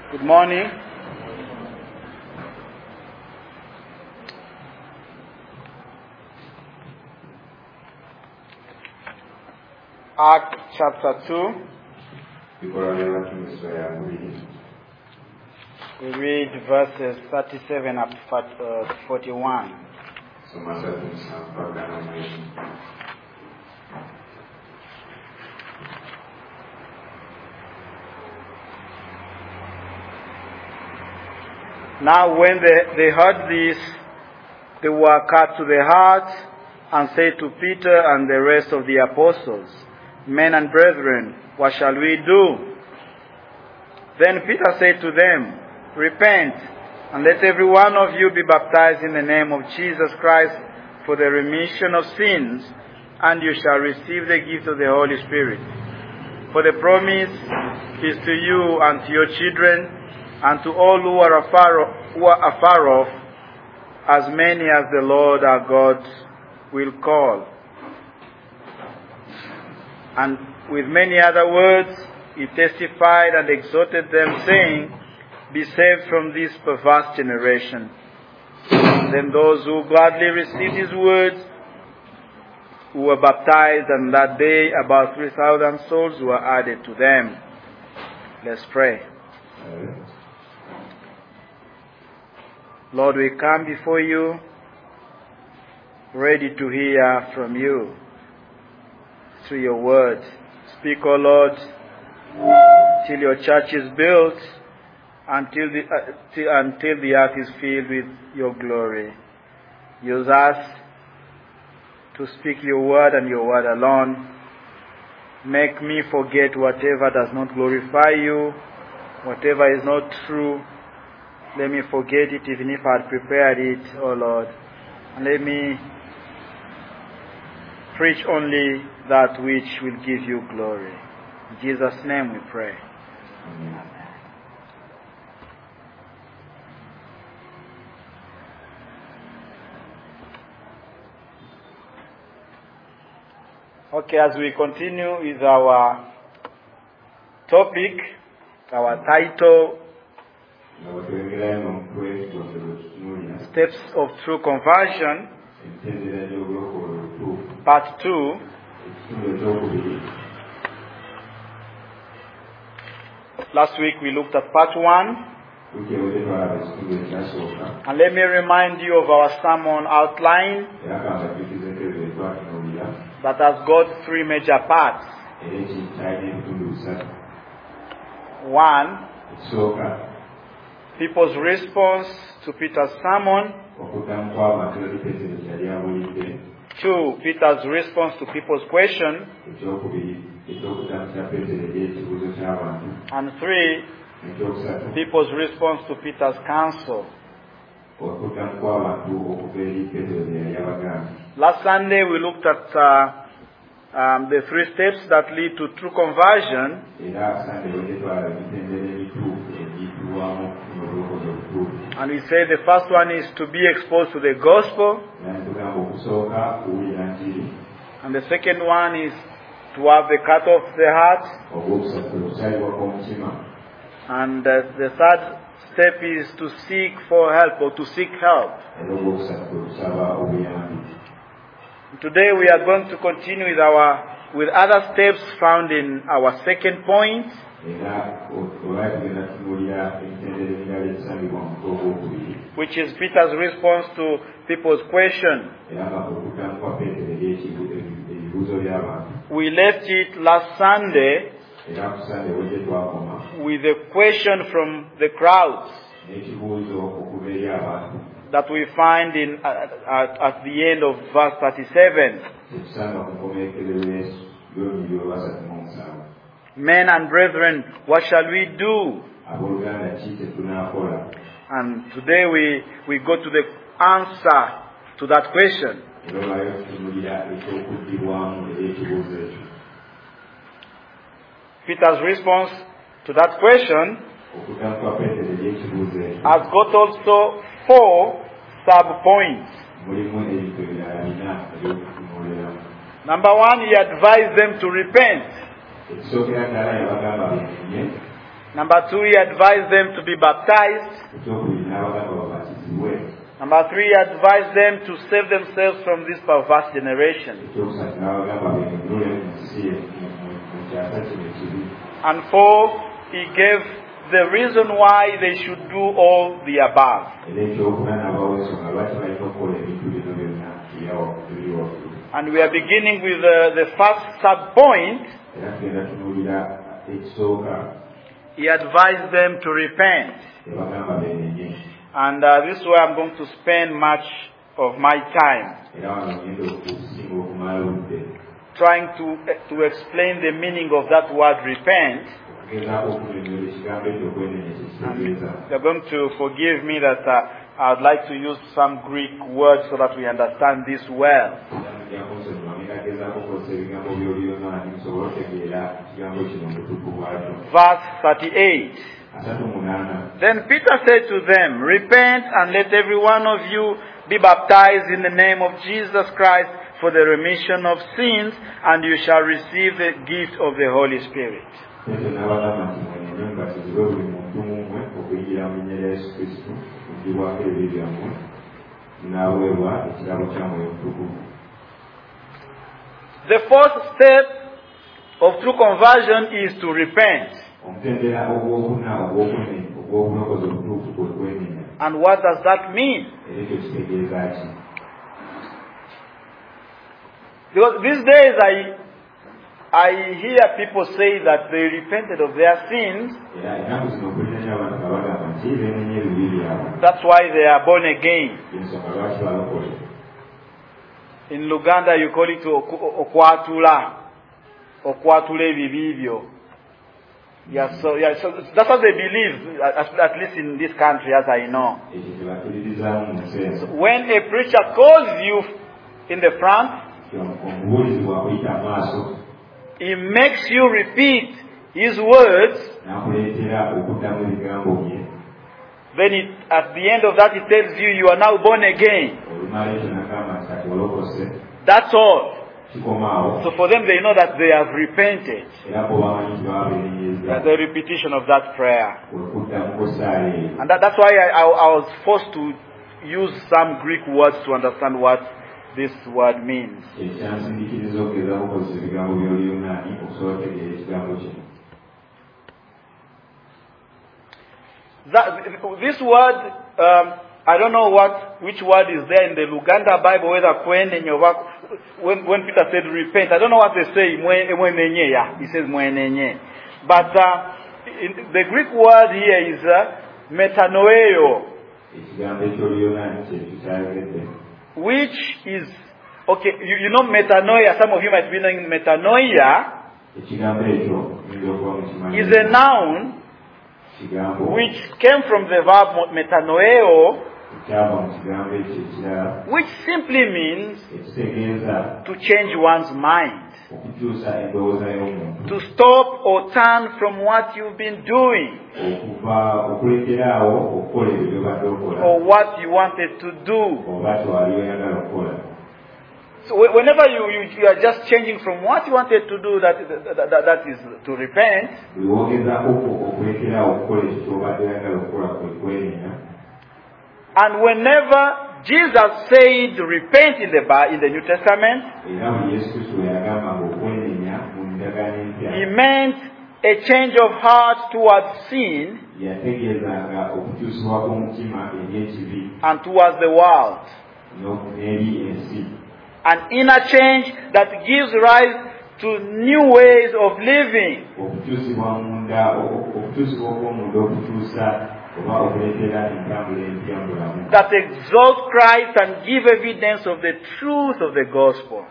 Good morning. Acts chapter 2. We read verses 37 up to 41. Now when they heard this, they were cut to the heart and said to Peter and the rest of the apostles, "Men and brethren, what shall we do?" Then Peter said to them, "Repent, and let every one of you be baptized in the name of Jesus Christ for the remission of sins, and you shall receive the gift of the Holy Spirit. For the promise is to you and to your children, and to all who are afar off, as many as the Lord our God will call." And with many other words, he testified and exhorted them, saying, "Be saved from this perverse generation." Then those who gladly received his words were baptized, and that day about 3,000 souls were added to them. Let's pray. Lord, we come before you, ready to hear from you through your word. Speak, O Lord, till your church is built, until the earth is filled with your glory. Use us to speak your word and your word alone. Make me forget whatever does not glorify you, whatever is not true. Let me forget it even if I had prepared it, O Lord. And let me preach only that which will give you glory. In Jesus' name we pray. Amen. Okay, as we continue with our topic, our title, Steps of True Conversion, Part 2. Last week we looked at Part 1. And let me remind you of our sermon outline that has got three major parts. 1. People's response to Peter's sermon. 2. Peter's response to people's question. And 3. People's response to Peter's counsel. Last Sunday we looked at the 3 steps that lead to true conversion. And we say the first one is to be exposed to the gospel. And the second one is to have the cut off the heart. And the third step is to seek for help, or to seek help. Today we are going to continue with other steps found in our second point, which is Peter's response to people's question. We left it last Sunday with a question from the crowds that we find at the end of verse 37. "Men and brethren, what shall we do?" And today we go to the answer to that question. Peter's response to that question has got also 4 sub-points. Number 1, he advised them to repent. Number 2, he advised them to be baptized. Number 3, he advised them to save themselves from this perverse generation. And 4, he gave the reason why they should do all the above. And we are beginning with the first sub-point. He advised them to repent. And this is where I'm going to spend much of my time, trying to explain the meaning of that word repent. You're going to forgive me that I'd like to use some Greek words so that we understand this well. Verse 38. Then Peter said to them, "Repent and let every one of you be baptized in the name of Jesus Christ for the remission of sins, and you shall receive the gift of the Holy Spirit." The fourth step of true conversion is to repent. And what does that mean? Because these days I hear people say that they repented of their sins. That's why they are born again. In Luganda you call it okwatula. Okwatula ebibibyo. So that's what they believe, at least in this country, as I know. So when a preacher calls you in the front, he makes you repeat his words. Then at the end of that, he tells you, you are now born again. That's all. So for them, they know that they have repented. The repetition of that prayer. And that's why I was forced to use some Greek words to understand what this word means. This word, I don't know which word is there in the Luganda Bible, whether when Peter said repent, I don't know what they say. He says mwenenye. But the Greek word here is metanoeo, which is, okay, you know metanoia, some of you might be knowing metanoia is a noun which came from the verb metanoeo, which simply means to change one's mind, to stop or turn from what you've been doing or what you wanted to do. So whenever you are just changing from what you wanted to do, that is to repent. And whenever Jesus said repent in the New Testament, he meant a change of heart towards sin and towards the world. An inner change that gives rise to new ways of living, that exalt Christ and give evidence of the truth of the gospel.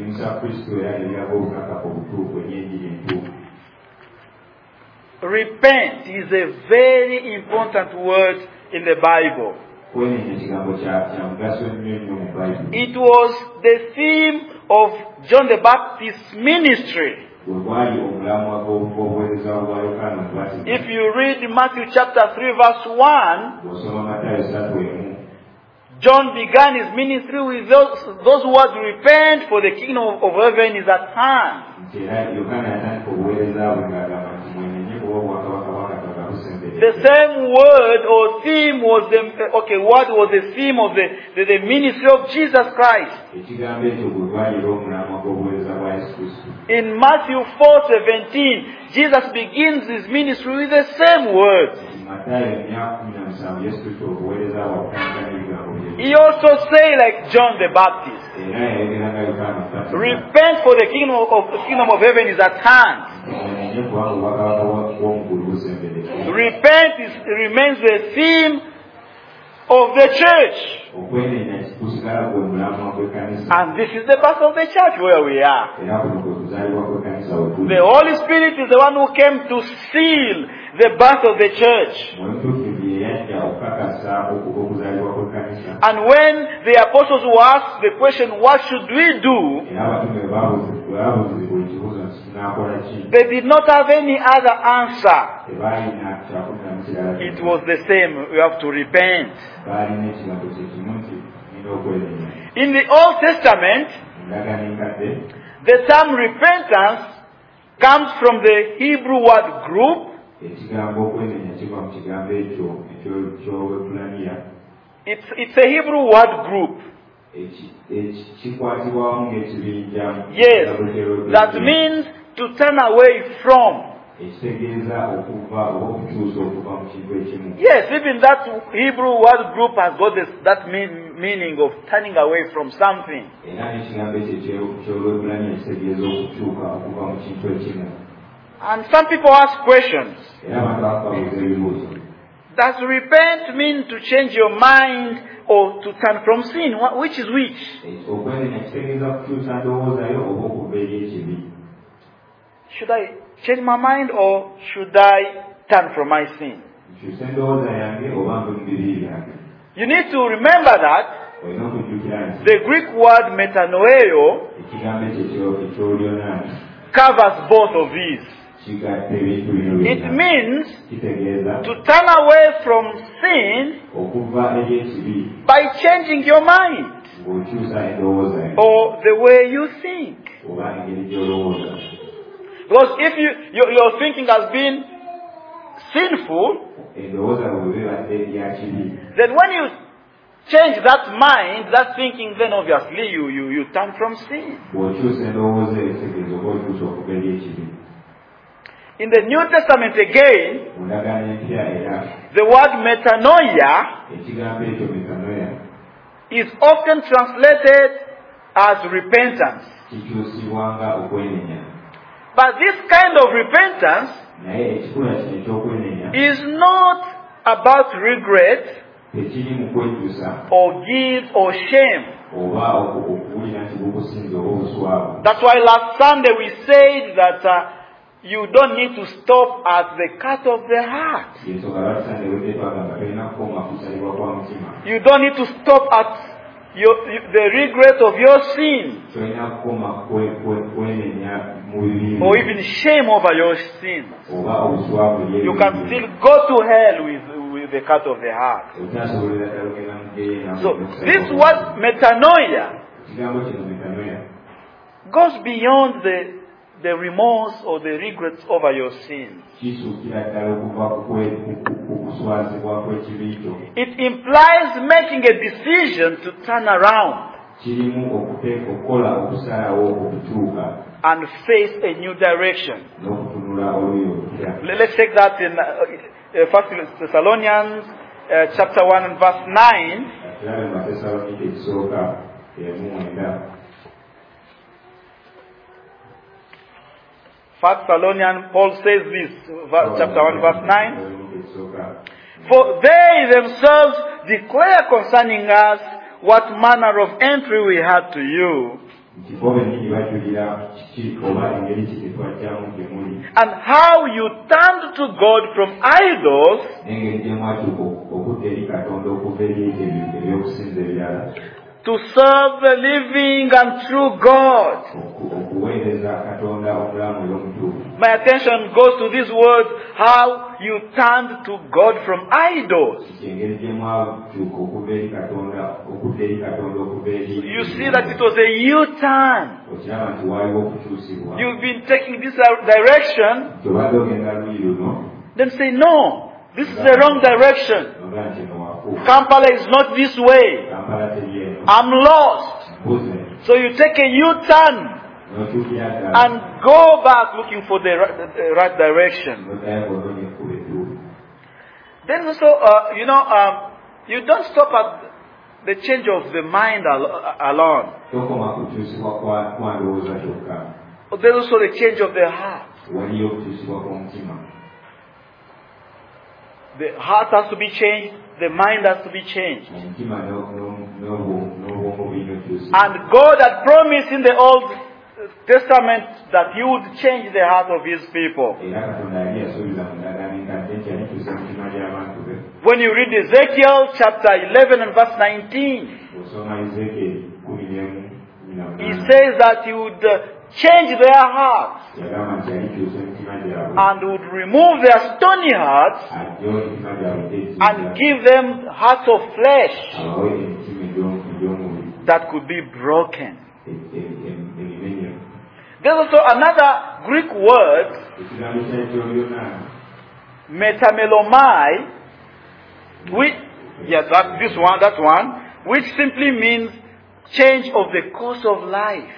Repent is a very important word in the Bible. It was the theme of John the Baptist's ministry. If you read Matthew chapter 3 verse 1, John began his ministry with those words, repent for the kingdom of heaven is at hand. The same word or theme was what was the theme of the ministry of Jesus Christ? In Matthew 4:17, Jesus begins his ministry with the same words. He also say like John the Baptist, repent for the kingdom of heaven is at hand. Repent remains the theme of the church. And this is the birth of the church where we are. The Holy Spirit is the one who came to seal the birth of the church. And when the apostles were asked the question, what should we do? They did not have any other answer. It was the same. We have to repent. In the Old Testament, the term repentance comes from the Hebrew word group. It's a Hebrew word group. Yes, that means to turn away from. Yes, even that Hebrew word group has got that meaning of turning away from something. And some people ask questions. Does repent mean to change your mind or to turn from sin? Which is which? Should I change my mind or should I turn from my sin? You need to remember that the Greek word metanoeo covers both of these. It means to turn away from sin by changing your mind or the way you think. Because if your thinking has been sinful, then when you change that mind, that thinking, then obviously you turn from sin. In the New Testament again, the word metanoia is often translated as repentance. But this kind of repentance is not about regret or guilt or shame. That's why last Sunday we said that you don't need to stop at the cut of the heart. You don't need to stop at the regret of your sin. Or even shame over your sins. You can still go to hell with the cut of the heart. So this word metanoia goes beyond the remorse or the regrets over your sins. It implies making a decision to turn around and face a new direction. Let's take that in 1 Thessalonians chapter 1 and verse 9. 1 Thessalonians, Paul says this, chapter 1, verse 9. For they themselves declare concerning us what manner of entry we had to you, and how you turned to God from idols to serve the living and true God. My attention goes to these words, how you turned to God from idols. You see that it was a U-turn. You've been taking this direction. Then say, no, This is the wrong direction. Kampala is not this way. I'm lost. So you take a U-turn and go back looking for the right direction. Then also, you don't stop at the change of the mind alone. There's also the change of the heart. The heart has to be changed. The mind has to be changed. And God had promised in the Old Testament that He would change the heart of His people. When you read Ezekiel chapter 11 and verse 19, He says that He would change their hearts and would remove their stony hearts and give them hearts of flesh that could be broken. There's also another Greek word, metamelomai, that one, which simply means change of the course of life.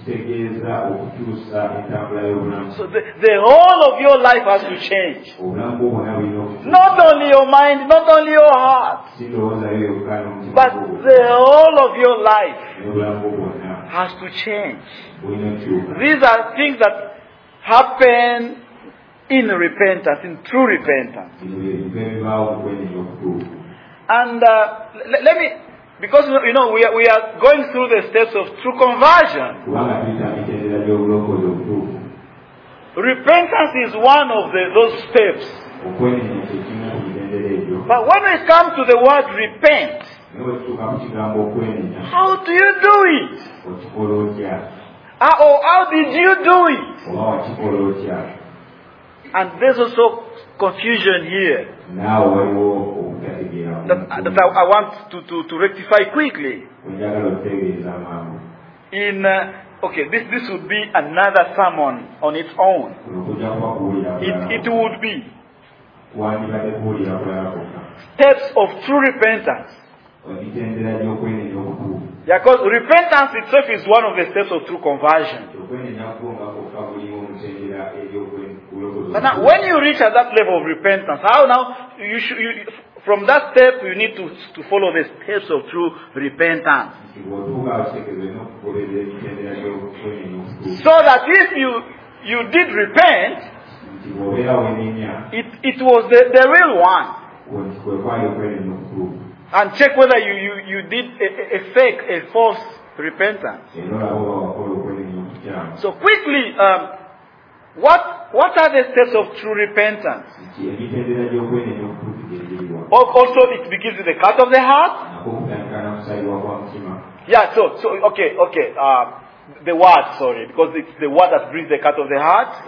So the whole of your life has to change. Not only your mind, not only your heart, but the whole of your life has to change. These are things that happen in repentance, in true repentance. And let me, because we are going through the steps of true conversion. Repentance is one of those steps. But when we come to the word repent, how do you do it? How did you do it? And there's also confusion here that I want to rectify quickly. This would be another sermon on its own. It would be steps of true repentance. Because repentance itself is one of the steps of true conversion. But now, when you reach at that level of repentance, how now from that step you need to follow the steps of true repentance. So that if you did repent, it was the real one. And check whether you did a false repentance. So quickly, what are the steps of true repentance? Also, it begins with the cut of the heart. Yeah. So okay. The word, sorry, because it's the word that brings the cut of the heart.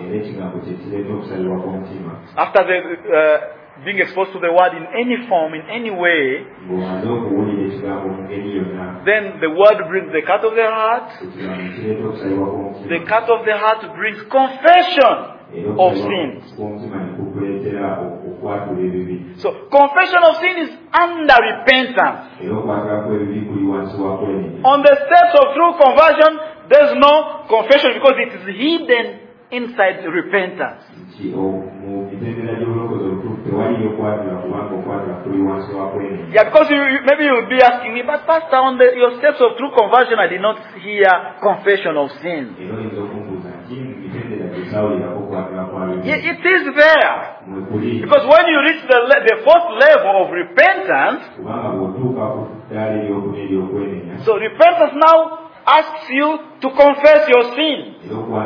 After being exposed to the word in any form, in any way, then the word brings the cut of the heart. The cut of the heart brings confession of sins. So confession of sin is under repentance. On the steps of true conversion, there's no confession because it is hidden inside repentance. Yeah, because maybe you would be asking me, but Pastor, on your steps of true conversion, I did not hear confession of sin. It is there. Because when you reach the fourth level of repentance, so repentance now asks you to confess your sin.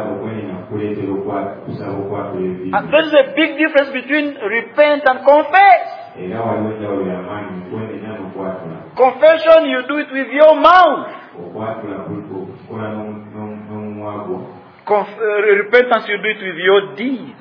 And there is a big difference between repent and confess. Confession, you do it with your mouth. Repentance, you do it with your deeds.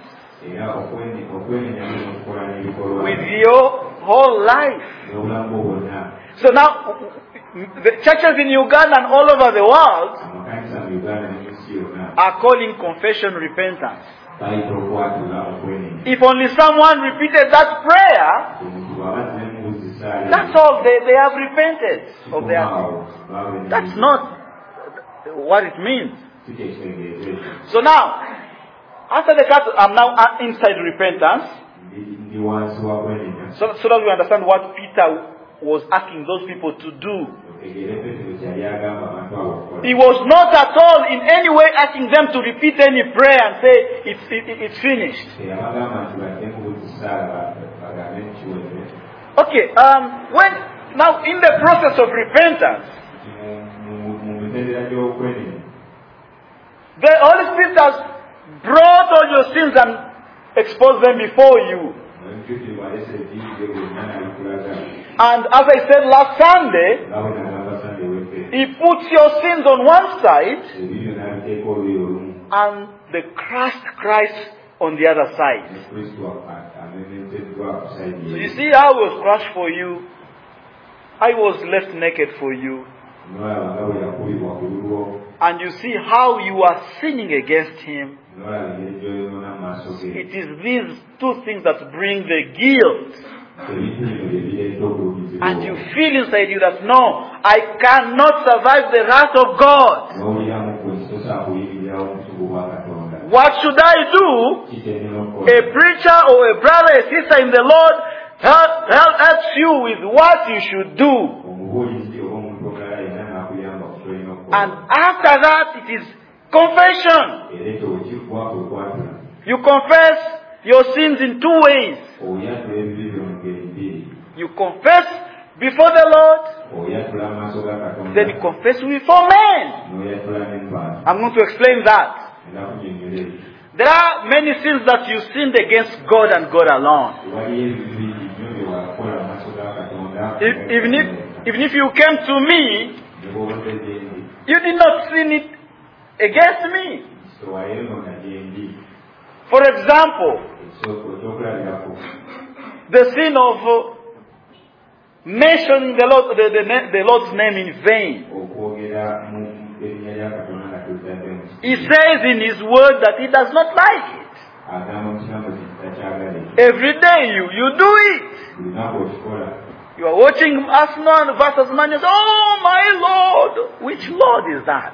With your whole life. So now, the churches in Uganda and all over the world are calling confession repentance. If only someone repeated that prayer, that's all. They have repented of their sins. That's not what it means. So now, after the cut, I'm now inside repentance. So that we understand what Peter was asking those people to do. He was not at all in any way asking them to repeat any prayer and say it's finished. Okay, when now in the process of repentance, the Holy Spirit has brought all your sins and exposed them before you. And as I said last Sunday, He puts your sins on one side and the crushed Christ on the other side. So you see how I was crushed for you. I was left naked for you. And you see how you are sinning against Him. It is these two things that bring the guilt. And you feel inside you that no, I cannot survive the wrath of God. What should I do? A preacher or a brother, a sister in the Lord helps you with what you should do. And after that, it is confession. You confess your sins in two ways. You confess before the Lord, then you confess before men. I'm going to explain that. There are many sins that you sinned against God and God alone. Even if you came to me, you did not sin it against me. For example, the sin of mentioning the Lord's name in vain. He says in His word that He does not like it. Every day you do it. You are watching Arsenal versus Man United. Oh my Lord! Which Lord is that?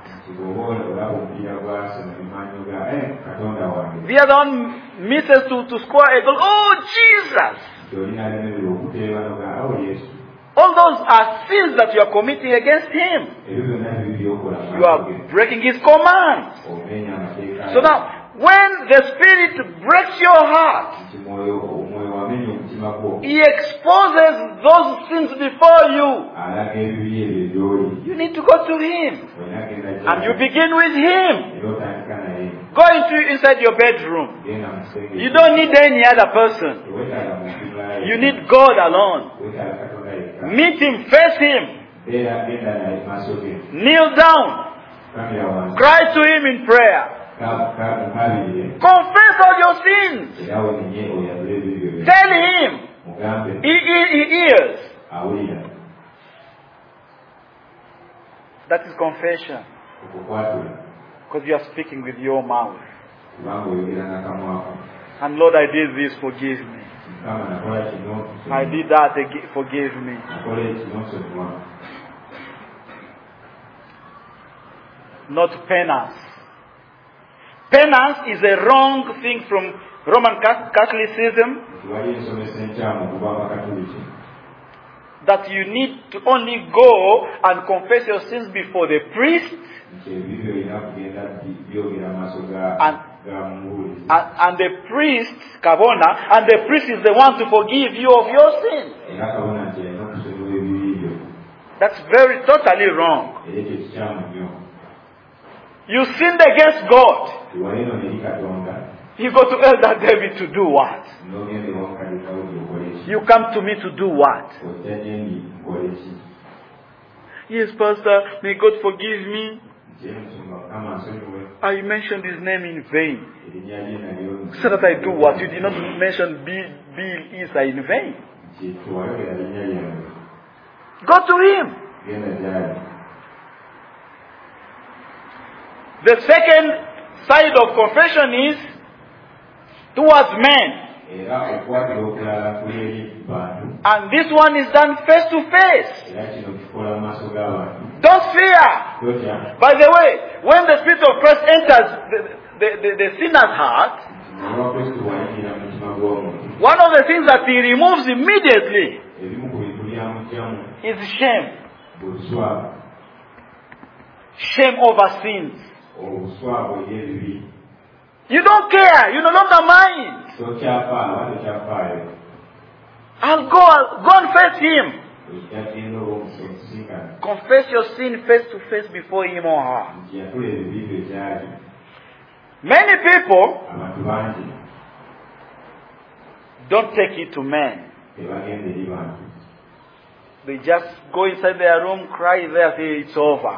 The other one misses to score a goal. Oh Jesus! All those are sins that you are committing against Him. You are breaking His commands. So now, when the Spirit breaks your heart, He exposes those sins before you. You need to go to Him. And you begin with Him. Go inside your bedroom. You don't need any other person. You need God alone. Meet Him, face Him. Kneel down. Cry to Him in prayer. Confess all your sins. Tell Him. He hears. That is confession. Because you are speaking with your mouth. And Lord, I did this, forgive me. I did that, forgive me. Not penance. Penance is a wrong thing from Roman Catholicism. That you need to only go and confess your sins before the priest. And the priest, Kabona, and the priest is the one to forgive you of your sins. That's totally wrong. You sinned against God. You go to Elder David to do what? You come to me to do what? Yes, Pastor, may God forgive me. I mentioned His name in vain. So that I do what? You did not mention Bill Isa in vain. Go to Him. The second side of confession is towards men. And this one is done face to face. Don't fear. By the way, when the Spirit of Christ enters the sinner's heart, one of the things that he removes immediately is shame. Shame over sins. You don't care. You no longer mind. I'll go and face him. Confess your sin face to face before him or her. Many people don't take it to men. They just go inside their room, cry there, say it's over.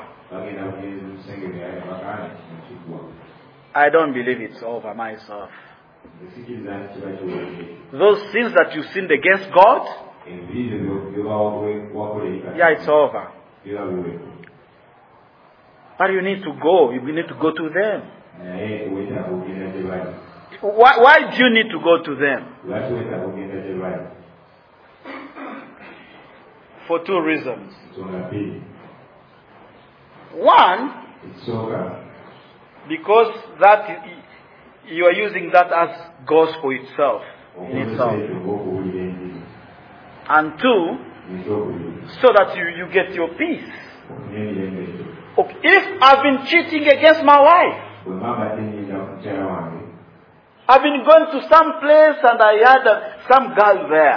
I don't believe it's over myself. Those sins that you sinned against God, yeah, it's over. But you need to go. You need to go to them. Why do you need to go to them? For two reasons. One, because that you are using that as gospel itself, in itself. And two, so that you get your peace. Okay. If I've been cheating against my wife, I've been going to some place and I had some girl there.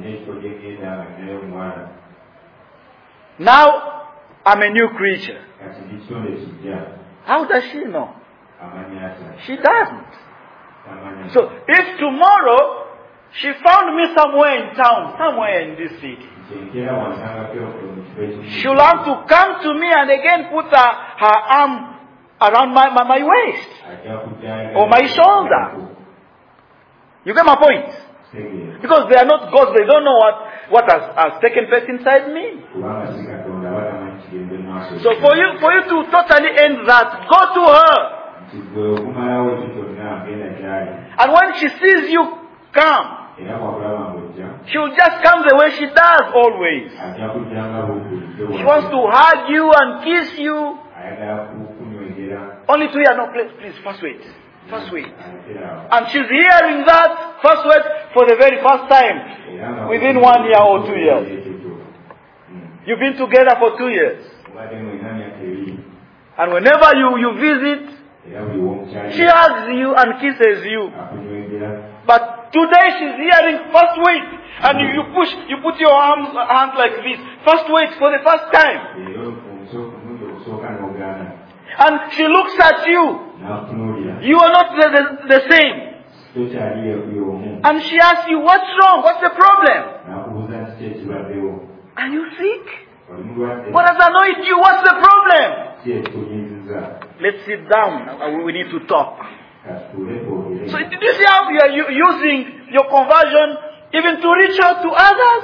Now I'm a new creature. How does she know? She doesn't. So if tomorrow she found me somewhere in town, somewhere in this city, she'll have to come to me and again put her arm around my waist or my shoulder. You get my point? Because they are not gods, they don't know what has taken place inside me. So for you to totally end that, go to her. And when she sees you come, she'll just come the way she does always. She wants to hug you and kiss you. Only to hear, no, please, first wait. First wait. And she's hearing that first wait for the very first time within 1 year or 2 years. You've been together for 2 years. And whenever you visit, she hugs you and kisses you. But today she's hearing first wait. And you put your hands like this. First wait for the first time. And she looks at you. You are not the same. And she asks you, what's wrong? What's the problem? Are you sick? What has annoyed you? What's the problem? Let's sit down. We need to talk. So did you see how you are using your conversion even to reach out to others?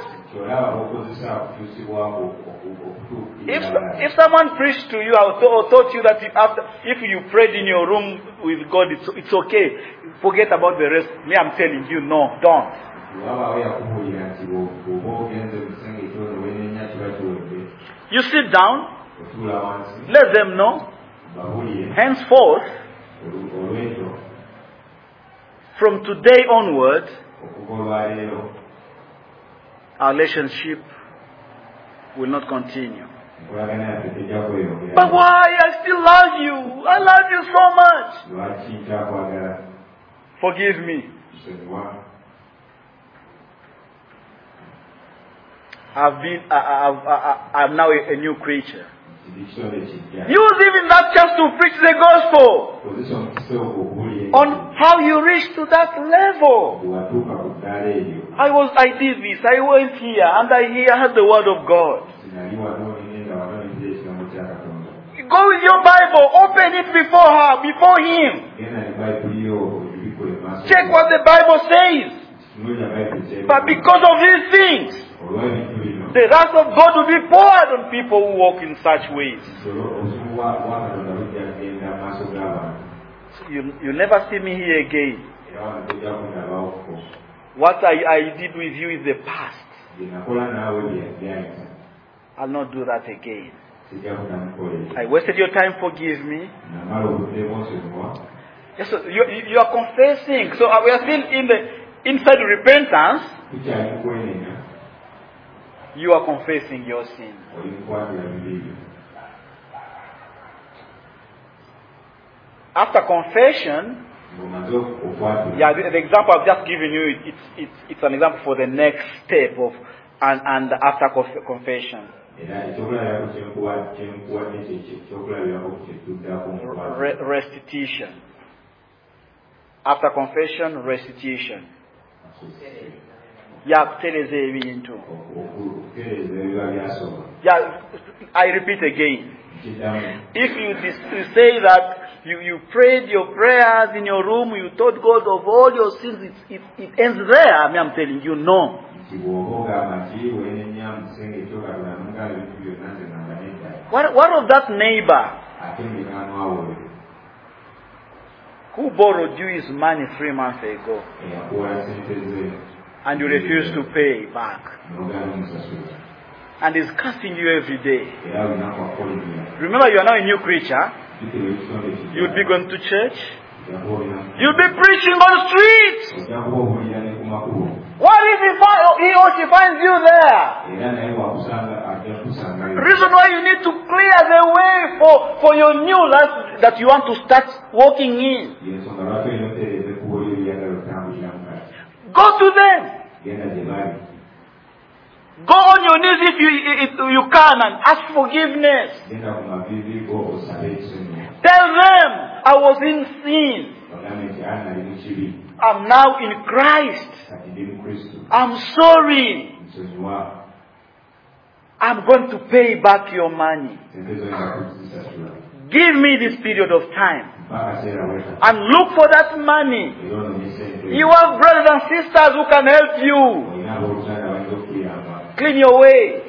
If someone preached to you or taught you that if you prayed in your room with God, it's okay. Forget about the rest. Me, I'm telling you, no, don't. You sit down. Let them know. Henceforth, from today onward, our relationship will not continue. But why? I still love you. I love you so much. Forgive me. I'm now a new creature. Use even that chance to preach the gospel on how you reach to that level. I did this. I went here and I heard the word of God. Go with your Bible, open it before her, before him. Check what the Bible says. But because of these things, the wrath of God will be poured on people who walk in such ways. You never see me here again. What I did with you is the past. I'll not do that again. I wasted your time, forgive me. Yes, so you are confessing. So we are still inside repentance. You are confessing your sin. After confession, the example I've just given you, it's an example for the next step of and after confession. Restitution. After confession, restitution. Yeah, I repeat again. If you say that you prayed your prayers in your room, you told God of all your sins, it ends there. I'm telling you, no. What of that neighbor who borrowed you his money 3 months ago and you refuse to pay back? And is cursing you every day. Remember, you are now a new creature. You'll be going to church. You'll be preaching on the streets. What if he or she finds you there? Reason why you need to clear the way for your new life that you want to start walking in. Go to them. Go on your knees if you can and ask forgiveness. Tell them, I was in sin. I'm now in Christ. I'm sorry. I'm going to pay back your money. Give me this period of time. And look for that money. You have brothers and sisters who can help you. Clean your way.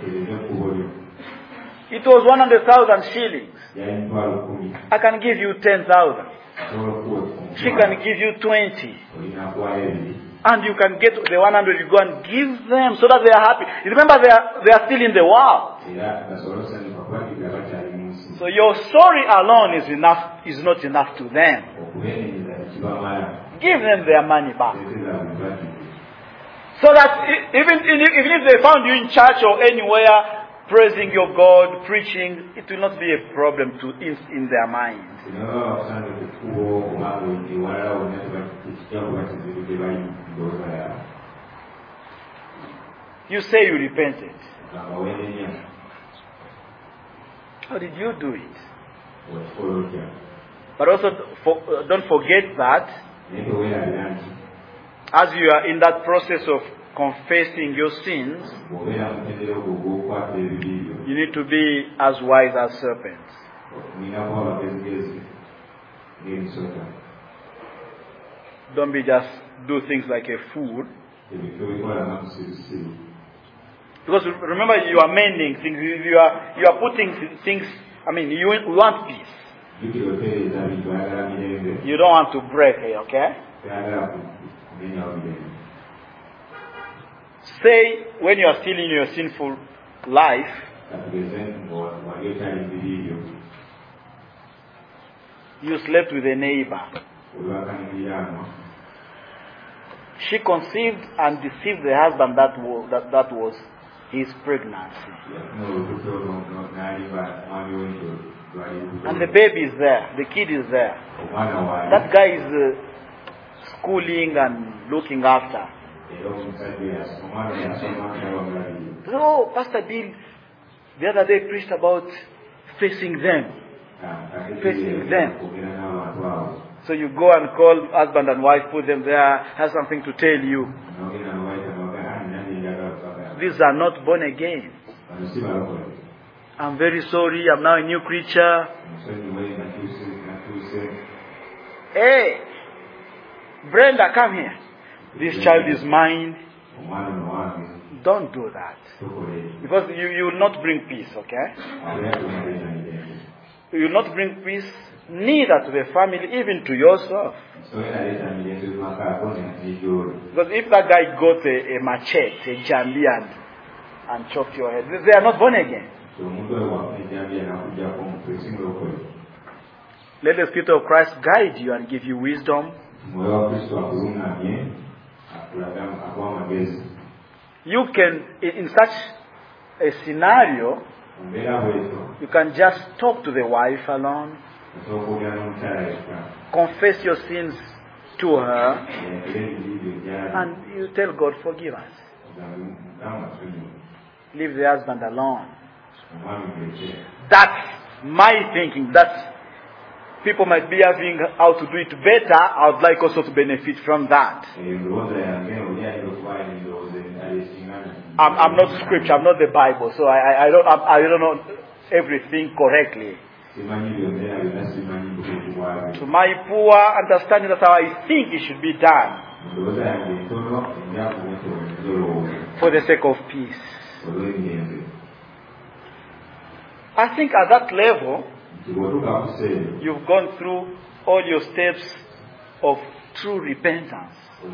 It was 100,000 shillings. I can give you 10,000. She can give you 20. And you can get the 100, you go and give them so that they are happy. Remember, they are still in the world. So your sorry alone is not enough to them. Give them their money back. So that even if they found you in church or anywhere praising your God, preaching, it will not be a problem in their minds. You say you repented. How did you do it? But also don't forget that as you are in that process of confessing your sins, you need to be as wise as serpents. Don't do things like a fool. Because remember, you are mending things. You are putting things. I mean, you want peace. You don't want to break it, okay? Say when you are still in your sinful life, you slept with a neighbor. She conceived and deceived the husband that was his pregnancy. And the baby is there, the kid is there. That guy is schooling and looking after. So, Pastor Bill, the other day preached about facing them. Facing them. So you go and call husband and wife, put them there, have something to tell you. These are not born again. I'm very sorry, I'm now a new creature. Hey, Brenda, come here. This child is mine. Don't do that. Because you will not bring peace, okay? You will not bring peace. neither to the family, even to yourself. Because if that guy got a machete, a jambi, and chopped your head, they are not born again. Let the Spirit of Christ guide you and give you wisdom. You can, in such a scenario, you can just talk to the wife alone, confess your sins to her, and you tell God, forgive us. Leave the husband alone. That's my thinking. That's people might be having how to do it better. I would like also to benefit from that. I'm not scripture. I'm not the Bible, so I don't know everything correctly. To my poor understanding, that's how I think it should be done, for the sake of peace. I think at that level, you've gone through all your steps of true repentance.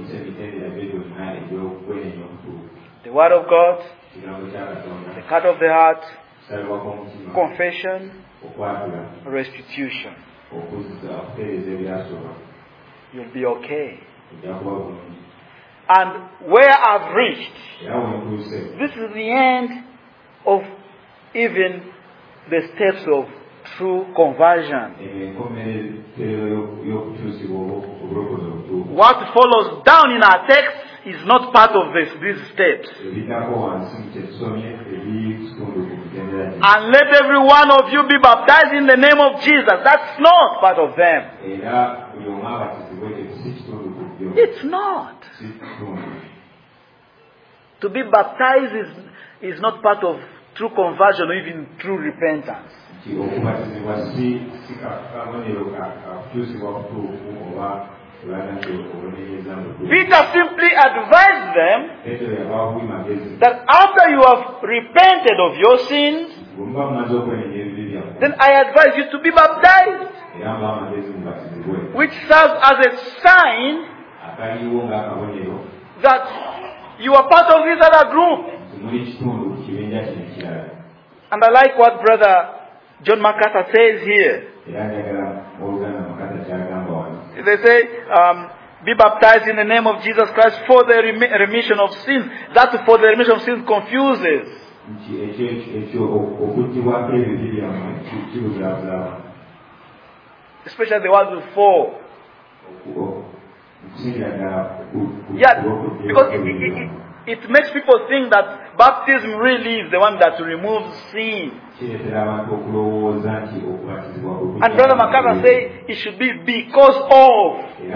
The Word of God, the cut of the heart, confession, restitution. You'll be okay. And where I've reached, this is the end of even the steps of true conversion. What follows down in our text is not part of these steps. And let every one of you be baptized in the name of Jesus. That's not part of them. It's not. To be baptized is not part of true conversion or even true repentance. Peter simply advised them that after you have repented of your sins, then I advise you to be baptized, which serves as a sign that you are part of this other group. And I like what Brother John MacArthur says here. They say, be baptized in the name of Jesus Christ for the remission of sins. That for the remission of sins confuses. Especially the ones with for. Yeah, because it makes people think that baptism really is the one that removes sin. And Brother MacArthur says it should be because of.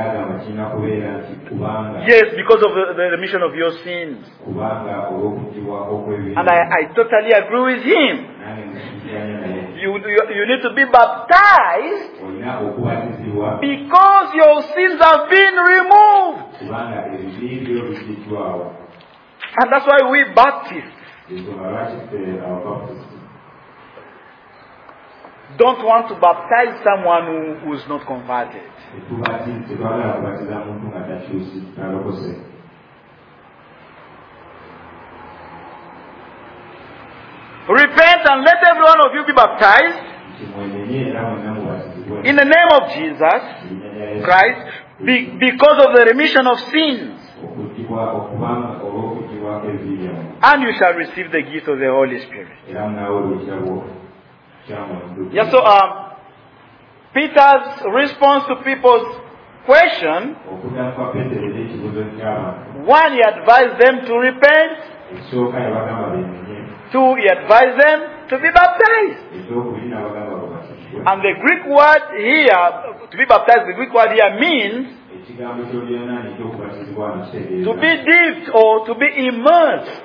Yes, because of the remission of your sins. And I totally agree with him. You need to be baptized because your sins have been removed. And that's why we Baptists don't want to baptize someone who is not converted. Repent and let every one of you be baptized in the name of Jesus Christ because of the remission of sins. And you shall receive the gift of the Holy Spirit. Yeah, so Peter's response to people's question, one, he advised them to repent. Two, he advised them to be baptized. And the Greek word here, to be baptized, the Greek word here means to be dipped or to be immersed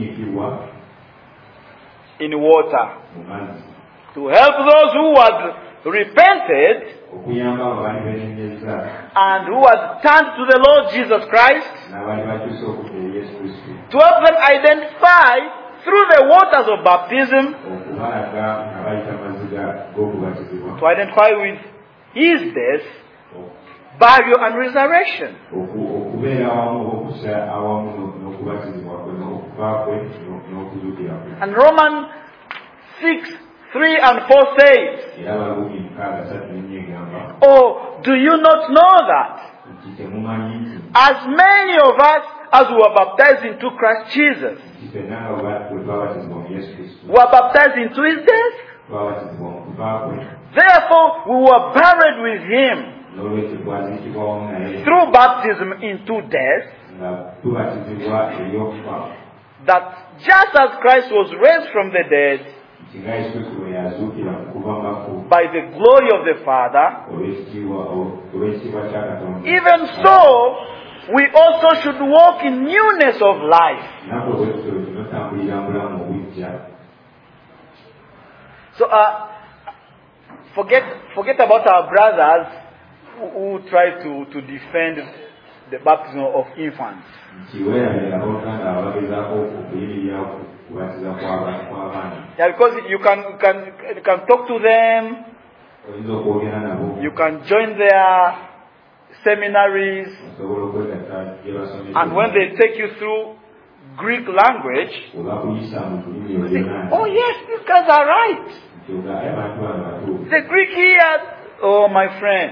in water. To help those who had repented and who had turned to the Lord Jesus Christ, to help them identify through the waters of baptism, to identify with his death, burial, and resurrection. And Romans 6:3 and 4 says, "Oh, do you not know that as many of us as were baptized into Christ Jesus were baptized into his death? Therefore, we were buried with him through baptism into death, that just as Christ was raised from the dead by the glory of the Father, even so, we also should walk in newness of life." So, forget about our brothers who try to defend the baptism of infants. Yeah, because you can talk to them, you can join their seminaries, and when they take you through Greek language, you say, "Oh yes, these guys are right. The Greek here, oh my friend,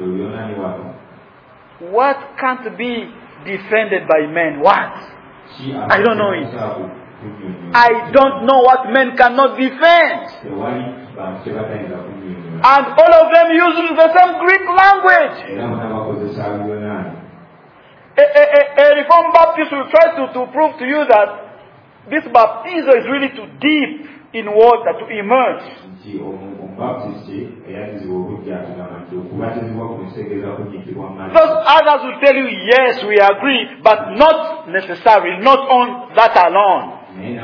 what can't be defended by men? What? I don't know it. I don't know what men cannot defend." And all of them using the same Greek language. A Reformed Baptist will try to prove to you that this baptism is really too deep in water to immerse. Those others will tell you, "Yes, we agree, but not necessarily, not on that alone."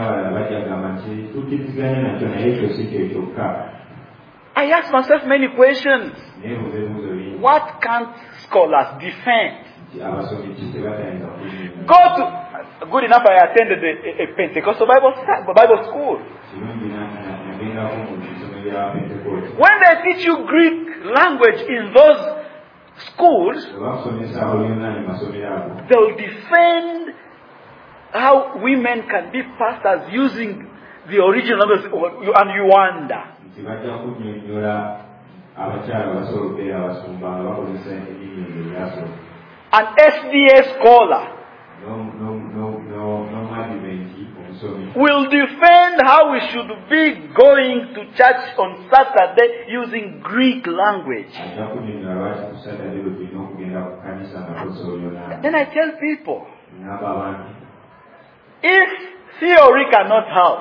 I ask myself many questions. What can't scholars defend? Good enough, I attended a Pentecostal Bible school. When they teach you Greek language in those schools, they'll defend how women can be pastors using the original language, and you wonder. An SDS scholar will defend how we should be going to church on Saturday using Greek language. Then I tell people, if theory cannot help,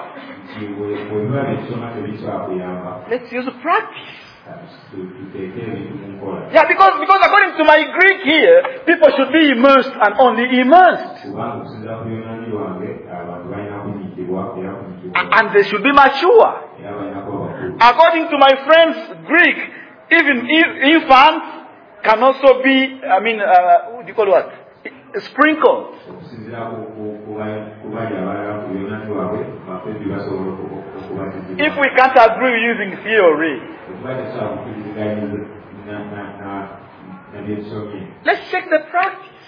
let's use practice. Yeah, because according to my Greek here, people should be immersed and only immersed. And they should be mature. According to my friend's Greek, even infants can also be, what do you call what? Sprinkled. If we can't agree using theory, let's check the practice.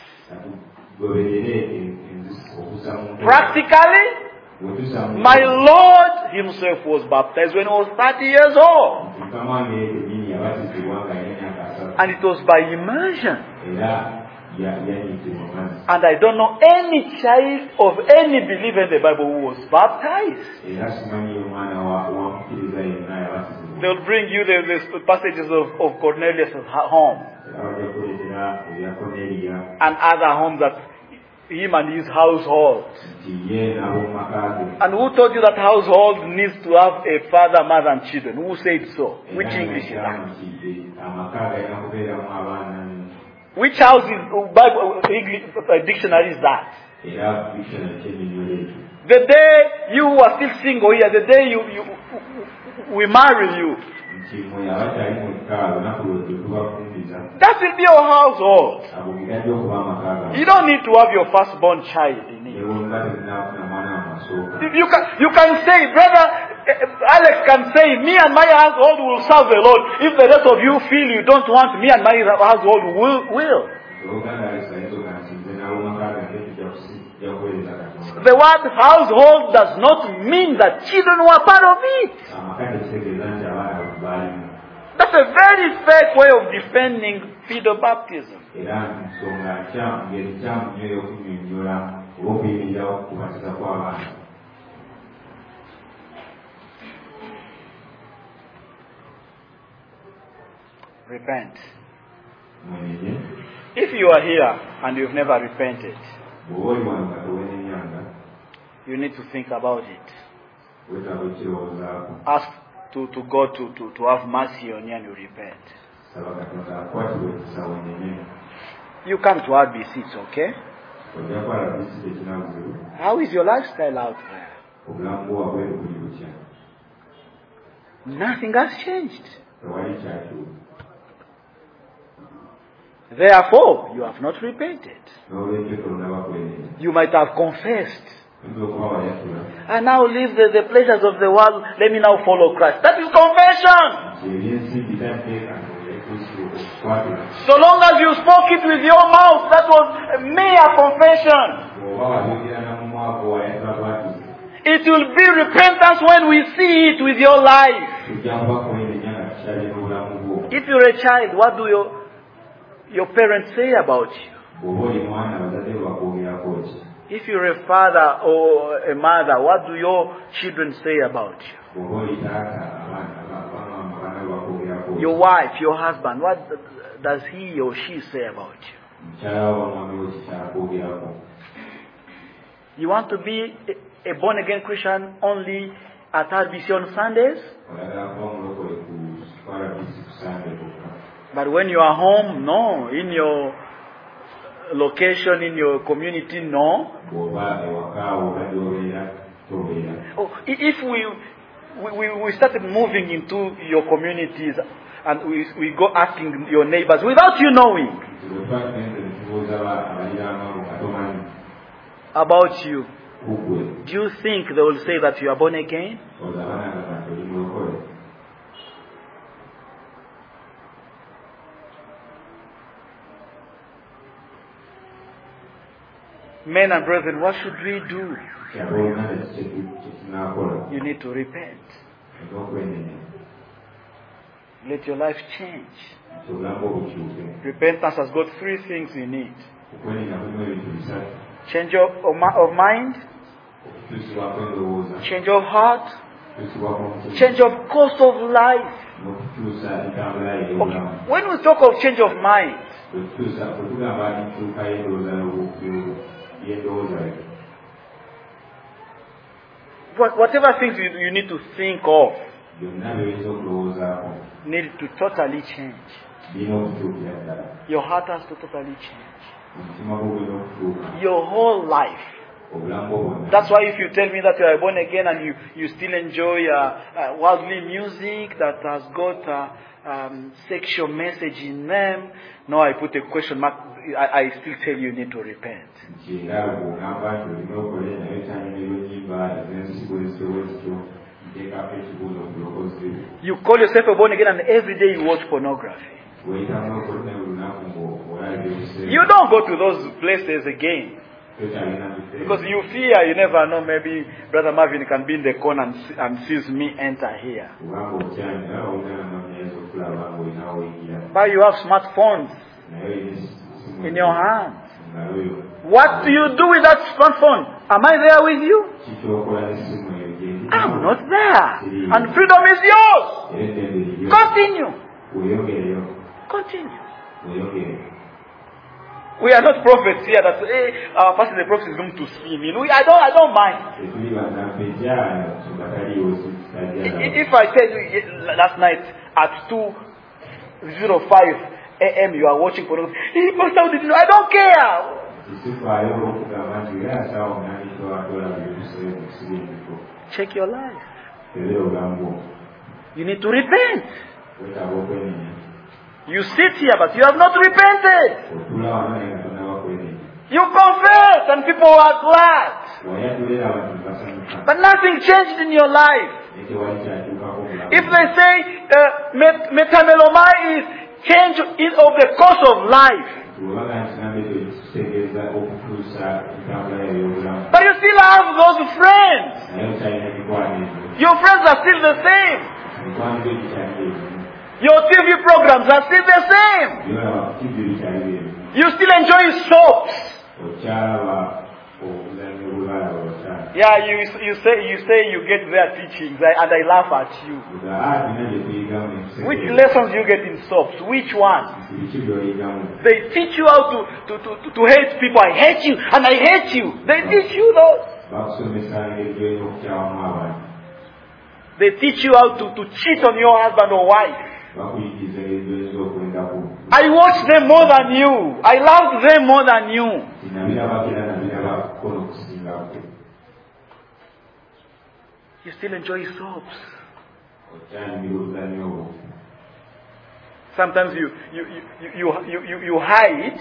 Practically, my Lord himself was baptized when he was 30 years old. And it was by immersion. And I don't know any child of any believer in the Bible who was baptized. They'll bring you the passages of Cornelius' home and other homes that him and his household. And who told you that household needs to have a father, mother, and children? Who said so? Which English is that? Which house is Bible English dictionary is that? The day you are still single here, the day we marry you, that will be your household. You don't need to have your firstborn child in it. You can say, brother, Alex can say, me and my household will serve the Lord. If the rest of you feel you don't want, me and my household will. The word household does not mean that children were part of it. That's a very fake way of defending fetal baptism. Repent. If you are here and you've never repented, you need to think about it. Ask to God to have mercy on you and you repent. You come to RBC, it's okay? How is your lifestyle out there? Nothing has changed. Therefore, you have not repented. You might have confessed. I now leave the pleasures of the world. Let me now follow Christ. That is confession. So long as you spoke it with your mouth, that was mere confession. It will be repentance when we see it with your life. If you're a child, what do your parents say about you? If you're a father or a mother, what do your children say about you? Your wife, your husband, what does he or she say about you? You want to be a born-again Christian only at RBC on Sundays? But when you are home, no. In your location, in your community, no. Oh, if we started moving into your communities and we go asking your neighbors without you knowing about you, do you think they will say that you are born again? Men and brethren, what should we do? You need to repent. Let your life change. Repentance has got three things in it. Change of mind, change of heart, change of course of life. Okay. When we talk of change of mind, whatever things you need to think of need to totally change. Your heart has to totally change. Your whole life. That's why if you tell me that you are born again and you still enjoy worldly music that has got sexual message in them, no, I put a question mark. I still tell you need to repent. You call yourself a born again and every day you watch pornography. You don't go to those places again. Because you fear, you never know, maybe Brother Marvin can be in the corner and sees me enter here. But you have smartphones in your hands. What do you do with that smartphone? Am I there with you? I'm not there. And freedom is yours. Continue. Continue. We are not prophets here that say, our pastor the prophet is going to see me. I don't mind. If I tell you last night at 2:05 a.m. you are watching pornography, Pastor, how did you know? I don't care. Check your life. You need to repent. You sit here, but you have not repented. You confess, and people are glad. But nothing changed in your life. If they say metamelomai is change of the course of life, but you still have those friends. Your friends are still the same. Your TV programs are still the same. You still enjoy soaps. Yeah, you say you get their teachings, and I laugh at you. Which lessons you get in soaps? Which one? They teach you how to hate people. I hate you, and I hate you. They teach you those. They teach you how to cheat on your husband or wife. I watch them more than you. I love them more than you. You still enjoy soaps. Sometimes you hide.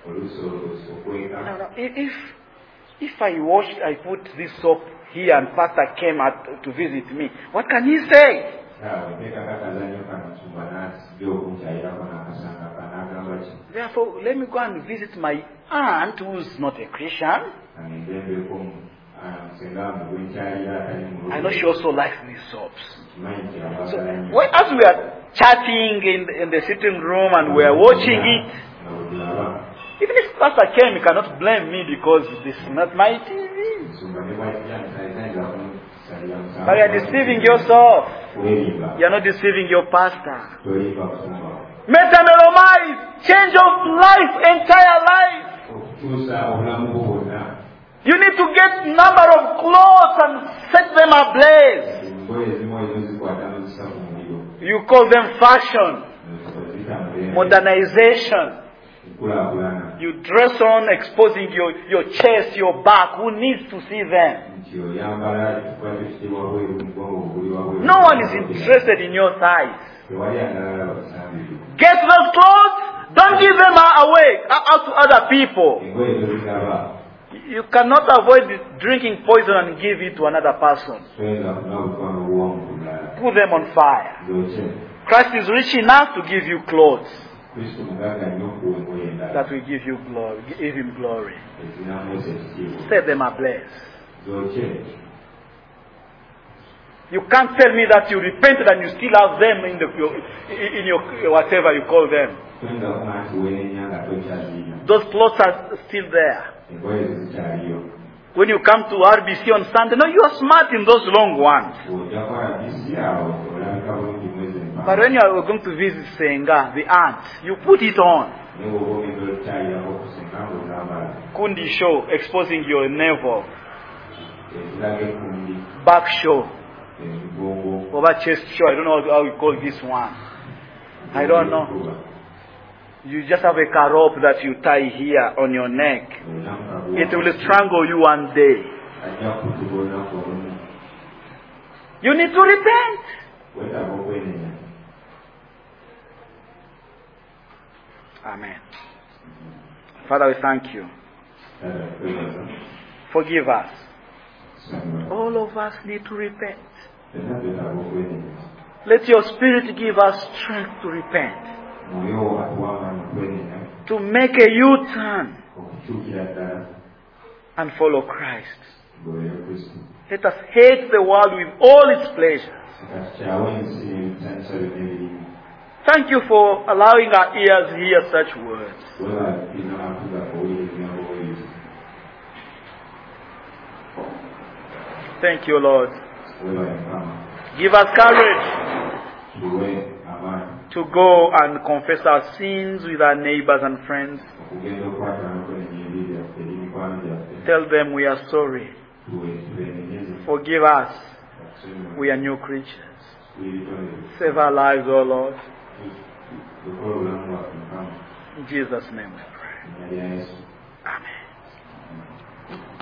No. If I put this soap here and Pastor came to visit me, what can he say? Therefore, let me go and visit my aunt who's not a Christian. I know she also likes these soaps. So, as we are chatting in the sitting room and we are watching it, even if Pastor came, he cannot blame me because this is not my TV. But you are deceiving yourself. You are not deceiving your pastor. Metamelomai is change of life, entire life. You need to get number of clothes and set them ablaze. You call them fashion, modernization. You dress on exposing your chest, your back. Who needs to see them? No one is interested in your size. Get those clothes. Don't give them away out to other people. You cannot avoid drinking poison and give it to another person. Put them on fire. Christ is rich enough to give you clothes that will give you glory. Give him glory. Set them ablaze. You can't tell me that you repented and you still have them in your whatever you call them. Those clothes are still there. When you come to RBC on Sunday, no, you are smart in those long ones. But when you are going to visit Senga, the aunt, you put it on. Kundi show, exposing your navel. Back show. Over chest show. I don't know how you call this one. I don't know. You just have a rope that you tie here on your neck. It will strangle you one day. You need to repent. Amen. Father, we thank you. Forgive us. All of us need to repent. Let your Spirit give us strength to repent. To make a U-turn and follow Christ. Let us hate the world with all its pleasures. Thank you for allowing our ears to hear such words. Thank you, Lord. Give us courage to go and confess our sins with our neighbors and friends. Tell them we are sorry. Forgive us. We are new creatures. Save our lives, O Lord. In Jesus' name we pray. Amen.